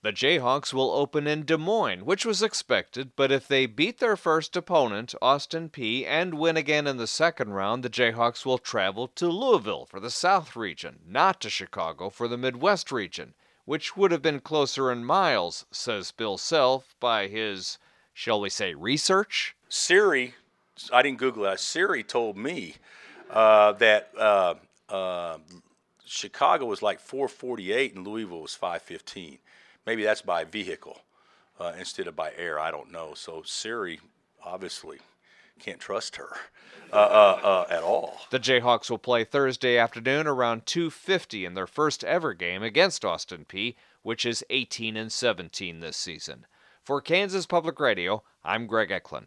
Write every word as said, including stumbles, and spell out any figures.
The Jayhawks will open in Des Moines, which was expected, but if they beat their first opponent, Austin Peay, and win again in the second round, the Jayhawks will travel to Louisville for the South region, not to Chicago for the Midwest region, which would have been closer in miles, says Bill Self, by his, shall we say, research? Siri, I didn't Google that. Siri told me uh, that uh, uh, Chicago was like four forty-eight and Louisville was five fifteen. Maybe that's by vehicle uh, instead of by air. I don't know. So Siri, obviously, can't trust her uh, uh, uh, at all. The Jayhawks will play Thursday afternoon around two fifty in their first ever game against Austin Peay, which is eighteen and seventeen this season. For Kansas Public Radio, I'm Greg Eklund.